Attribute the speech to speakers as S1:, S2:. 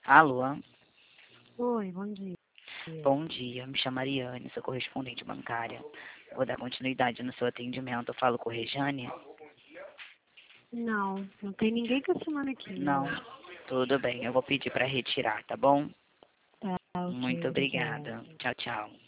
S1: Alô?
S2: Oi, bom dia.
S1: Bom dia, me chamo Ariane, sou correspondente bancária. Vou dar continuidade no seu atendimento. Eu falo com Rejane?
S2: Não tem ninguém com esse nome aqui,
S1: Não. Tudo bem, eu vou pedir para retirar, tá bom?
S2: Tá, ok,
S1: Muito
S2: obrigada.
S1: obrigada. Tchau, tchau.